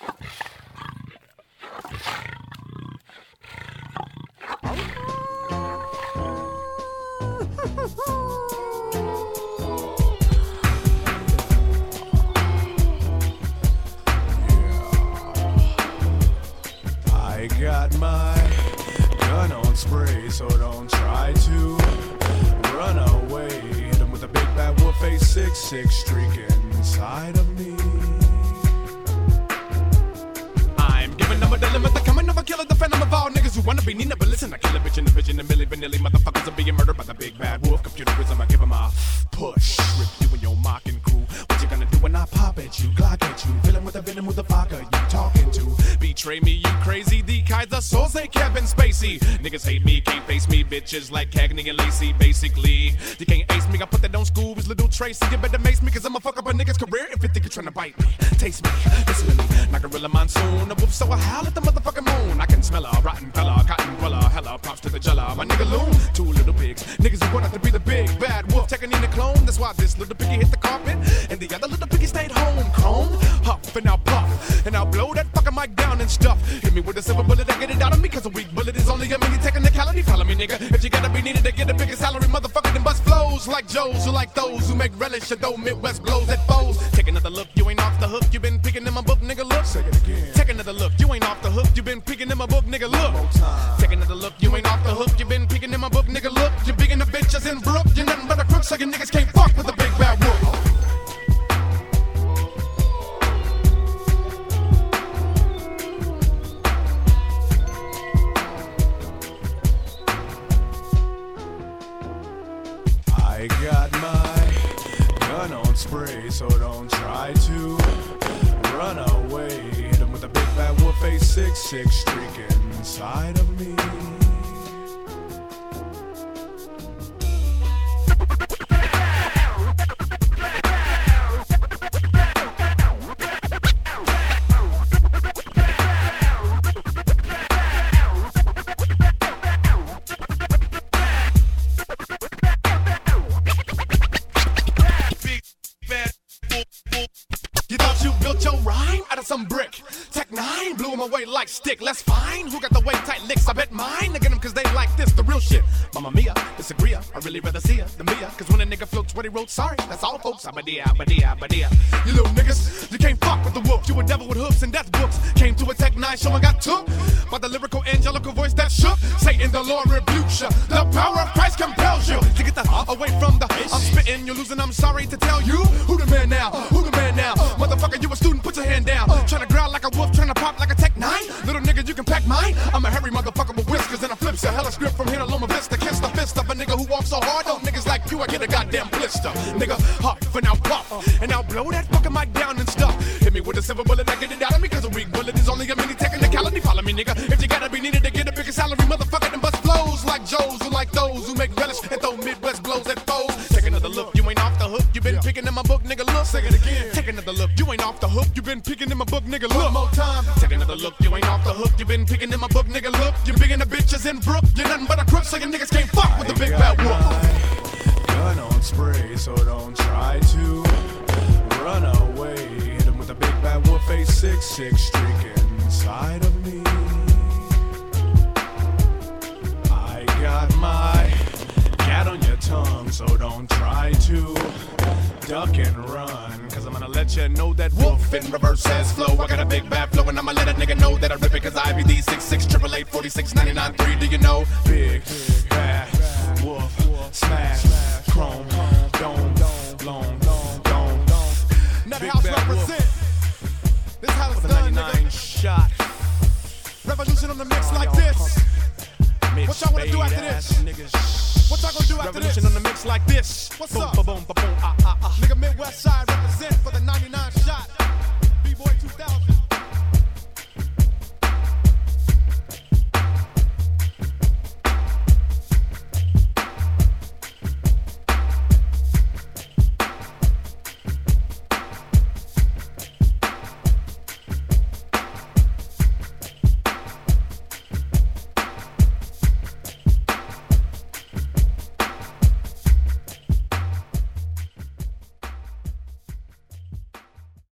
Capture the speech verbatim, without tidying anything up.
I got my gun on spray, so don't try to run away. Hit him with a big bad wolf, a six six streak inside of me. I'm giving them a dilemma, the coming of a killer, the phantom of all niggas who wanna be Nina, but listen, I kill a bitch in the vision, and Milli Vanilli motherfuckers are being murdered by the big bad wolf. Computerism, I give them a push. Rip you and your mocking crew. What you gonna do when I pop at you, Glock at you, filling with a venom with a vodka you talking to? Betray me, you crazy, the Kaiser Soze, Kevin Spacey. Niggas hate me, can't face me, bitches like Cagney and Lacey. Basically, you can't ace me, I put that on school with little Tracy. You better mace me, cause I'ma fuck up a nigga's career if you think you're trying to bite me. Taste me, listen to me, like a gorilla monsoon. A whoop, so I howl at the motherfucking moon. I can smell a rotten fella, cotton dweller, hella props to the jella. My nigga loon, two little pigs, niggas who want out to be the big bad wolf, taking in the clone. That's why this little piggy hit the carpet, and the other little piggy stayed home. Chrome, huff, and I'll puff, and I'll blow that fucking mic down and stuff. Hit me with a silver bullet, I get it out of me, cause a weak bullet is only a mini technicality. Follow me, nigga, if you gotta be needed to get the biggest salary, motherfucker, then bust flows like Joe's, who like those who make relish of though Midwest blows at foes. Take another look, you ain't off the hook, you been picking in my book, nigga, look. Say it again. Take another look, you ain't off the hook, you been picking in my book, nigga, look. Take another look, you ain't off the hook, you been picking in my book, nigga, look. You biggin' the bitches in Brook, you're nothing but a crook, so you niggas can't fuck with the big bad wolf. I got my gun on spray, so don't try to run away. Hit him with a big bad wolf, a six six streak inside of me. Some brick, Tech nine blew him away like stick. Let's find who got the way tight licks. I bet mine. I get them cause they like this, the real shit. Mamma mia, disagree ya. I really rather see ya than me ya. Cause when a nigga floats what he wrote, sorry, that's all folks. Abadia, abadia, abadia. You little niggas, you can't fuck with the wolf. You a devil with hooves and death books. Came to a Tech nine show and got took by the lyrical angelical voice that shook. Satan the Lord rebukes ya. The power of Christ compels you to get the away from the I'm spitting, you're losing, I'm sorry to tell you. Who the man now? Who the man now? Motherfucker, you a student, put your hand down. Tryna growl like a wolf, tryna pop like a Tech nine. Little nigga, you can pack mine. I'm a hairy motherfucker with whiskers and a flips. A hella script from here to Loma Vista. Kiss the fist of a nigga who walks so hard. Don't niggas like you, I get a goddamn blister. Nigga, huff and I'll puff, and I'll blow that fucking mic down and stuff. Hit me with a silver bullet, I get it out of me, cause a weak bullet is only a mini technicality. Follow me, nigga, if you gotta be needed to get a bigger salary, motherfucker, then bust flows like Joe's, who like those who make relish and throw Midwest blows at foes. Take another look, you ain't off the hook, you been picking in my book, nigga, look. Say it again. Take another look, you ain't off the hook, you been picking in my book, nigga, look. One more time. Take another look, you ain't off the hook, you been picking in my book, nigga, look. You biggin' the bitches in Brook, you're nothing but a crook, so you niggas can't fuck with the big bad wolf. Gun on spray, so don't try to run away. Hit him with a big bad wolf, a six six streak inside of me. I got my cat on your tongue, so don't try to duck and run, cause I'm gonna let you know that wolf in reverse says flow. I got a big bad flow and I'ma let a nigga know that I rip it, cause I be D six six triple eight forty six ninety-nine three. Do you know? Big bad wolf smash chrome dome long dome. Nut House represent. This how it's done, nigga. Shot. Revolution on the mix like this. What y'all wanna do after this? What y'all gonna do after this? Revolution on the mix like this. What's up? Boom, boom, boom, boom, ah, ah, ah. Nigga, Midwest side represent for the ninety-nine.